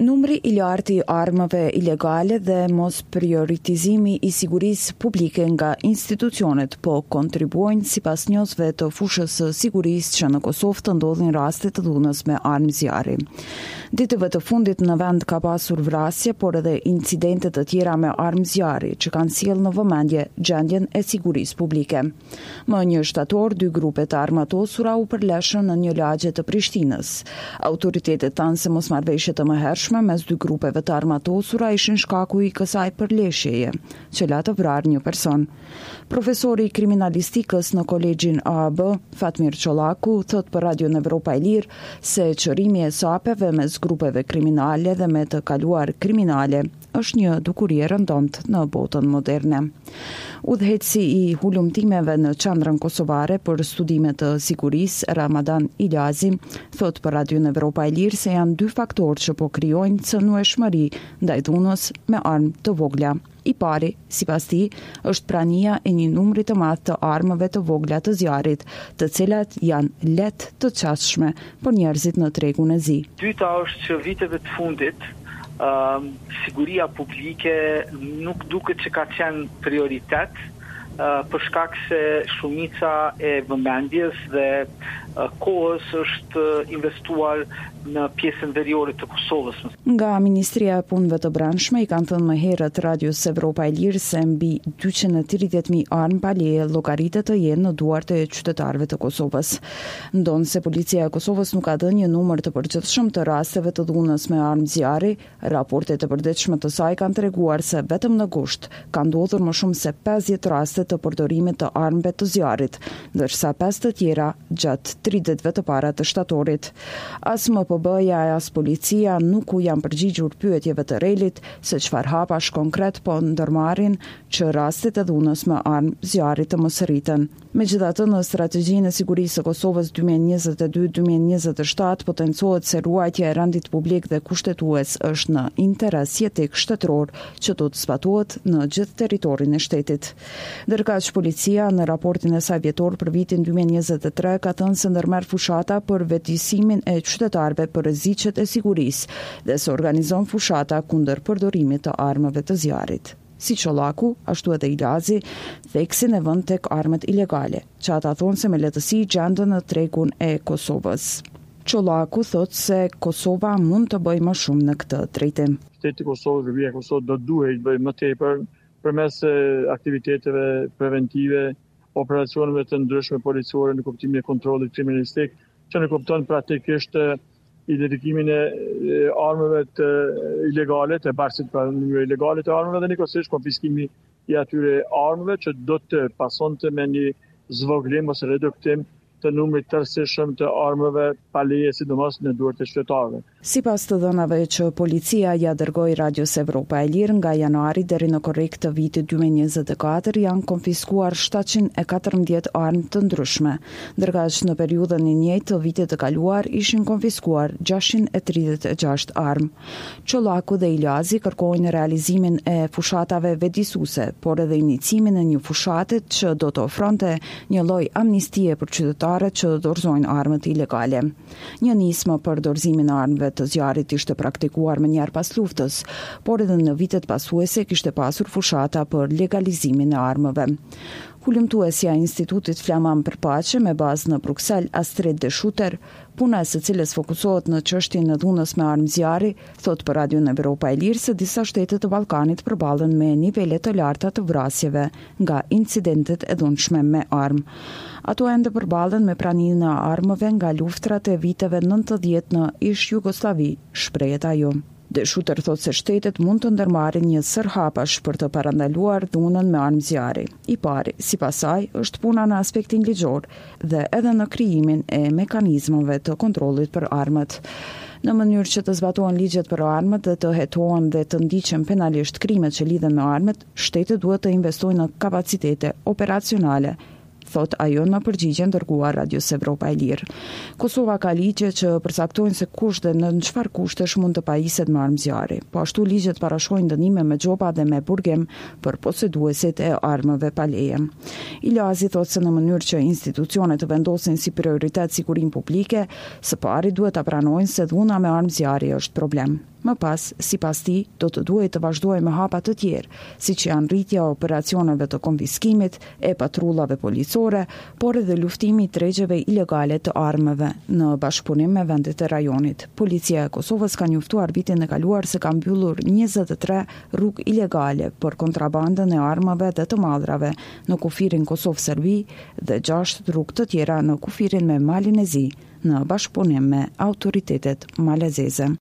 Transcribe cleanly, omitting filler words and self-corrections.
Numri I lartë I armëve ilegale dhe mos prioritizimi I sigurisë publike nga institucionet po kontribuojnë sipas njësve të fushës së sigurisë që në Kosovë të ndodhin raste të dhunës me armë zjarri. Ditëve të fundit në vend ka pasur vrasje, por edhe incidente të tjera me armë zjarri që kanë sjellë në vëmendje gjendjen e sigurisë publike. Më 1 shtator, 2 grupe të armatosura u përleshën në një lagje të Prishtinës. Autoritetet thanë se mosmarrëveshje të mëhershme mes 2 grupeve të armatosura ishin shkaku I kësaj përleshjeje, që la të vrarë një person. Profesori I kriminalistikës në kolegjin AAB, Fatmir Çollaku, thot për Radion Evropa e Lirë se qërimi e sapeve mes grupeve kriminale dhe me të kaluar kriminale është një dukuri e rëndomt në botën moderne. Udhëheqësi I hulumtimeve në qendrën kosovare për studime të sigurisë, Ramadan Ilazi, thot për Radion Evropa e Lirë se janë 2 faktorë që po krijojnë cënueshmëri ndaj dhunës me armë të vogla. I pari, sipas tij, është prania e një numri të madh të armëve të vogla të zjarrit, të cilat janë lehtë të çastshme për njerëzit në tregun e zi. Dyta është që viteve të fundit siguria publike nuk duket që ka qenë prioritet për shkak se shumica e vëmendjes dhe kohës është investuar në pjesën veriore të Kosovës. Nga Ministria e Punëve të Brendshme I kanë thënë më herët Radios Evropa e Lirë se mbi 230.000 armë pa leje llogaritet të jenë në duart e qytetarëve të Kosovës. Ndonë se policia e Kosovës nuk ka dhënë një numër të përgjithshëm të rasteve të dhunës me armë zjarri, raportet e përditshme të saj kanë treguar se vetëm në gusht ka ndodhur më shumë se 50 raste të përdorimit të armëve të zjarrit, ndërsa 5 të tjera gjatë 30 ditëve të para të shtatorit. As MPB-ja e as policia nuk u janë përgjigjur pyetjeve të relit se çfarë hapash konkret po ndërmarrin që rastet e dhunës me armë zjarri të mos rriten. Megjithatë, në strategjinë e sigurisë së Kosovës 2022-2027 potencohet se ruajtja e rendit publik dhe kushtetues është në interes jetik shtetëror që do të zbatohet në gjithë territorin e shtetit. Ndërkaq policia në raportin e saj vjetor për vitin 2023 ka thënë se ndërmerr fushata për vetëdijsimin e qytetarëve për rreziqet e sigurisë dhe se organizon fushata kundër përdorimit të armëve të zjarrit. Si Çollaku, ashtu edhe Ilazi, theksin e vënë tek armët ilegale, që ata thonë se me lehtësi gjendën në tregun e Kosovës. Çollaku thot se Kosova mund të bëjë më shumë në këtë drejtim. Shteti I Kosovës, Republika e Kosovës do duhet të bëjë më tepër përmes aktiviteteve preventive, operacioneve të ndryshme policore në kuptimin e kontrollit kriminalistik, që ne kupton praktikisht identifikimin e armëve të ilegale, të barsit për numër ilegale të armëve dhe njëkohësisht konfiskimi I atyre armëve që do të pasonte me një zvogëlim ose reduktim të numrit tërësishëm të armëve pa leje, sidomos në duart e qytetarëve. Sipas të dhënave që policia ja dërgoi Radios Evropa e Lirë, nga janari deri në korrik të vitit 2024 janë konfiskuar 714 armë të ndryshme, ndërkaq në periudhën e njëjtë të vitit të kaluar ishin konfiskuar 636 armë. Çollaku dhe Ilazi kërkojnë realizimin e fushatave vetëdijsuese, por edhe inicimin e një fushate që do të ofronte një lloj amnistie për qytetarët që dorëzojnë armët ilegale. Një nismë për dorëzimin e armëve të zjarrit ishte praktikuar më njëherë pas luftës, por edhe në vitet pasuese kishte pasur fushata për legalizimin e armëve. Hulumtuesja e Institutit Flaman për Paqe me bazë në Bruksel, Astrid De Schutter, puna e së cilës fokusohet në çështjen e dhunës me armë zjarri, thot për Radion Evropa e Lirë se disa shtete të Ballkanit përballen me nivele të larta të vrasjeve nga incidentet e dhunshme me armë. Ato ende përballen me pranimin e armëve nga luftrat e viteve 90 në ish Jugosllavi, shprehet ajo. De Schutter thot se shtetet mund të ndërmarrin një sër hapash për të parandaluar dhunën me armë zjarri. I pari, sipas saj, është puna në aspektin ligjor dhe edhe në krijimin e mekanizmave të kontrollit për armët. Në mënyrë që të zbatohen ligjet për armët dhe të hetohen dhe të ndiqen penalisht krimet që lidhen me armët, shtetet duhet të investojnë në kapacitete operacionale, thot ajo në përgjigjen dërguar Radios Evropa e Lirë. Kosova ka ligje që përcaktojnë se kush dhe në çfarë kushtesh mund të pajiset me armë zjarri. Po ashtu ligjet parashojnë dënime me gjopa dhe me burgim për poseduesit e armëve pa leje. Ilazi thot se në mënyrë që institucionet të vendosin si prioritet sigurinë publike, së pari duhet ta pranojnë se dhuna me armë zjarri është problem. Më pas, sipas tij, do të duhet të vazhdojë me hapa të tjerë, siç janë rritja e operacioneve të konfiskimit, e patrullave policore, por edhe luftimi i tregjeve ilegale të armëve në bashkëpunim me vendet e rajonit. Policia e Kosovës ka njoftuar vitin e kaluar se ka mbyllur 23 rrugë ilegale për kontrabandën e armëve dhe të mallrave në kufirin Kosovë-Serbi dhe 6 rrugë të tjera në kufirin me Malin e Zi në bashkëpunim me autoritetet malezeze.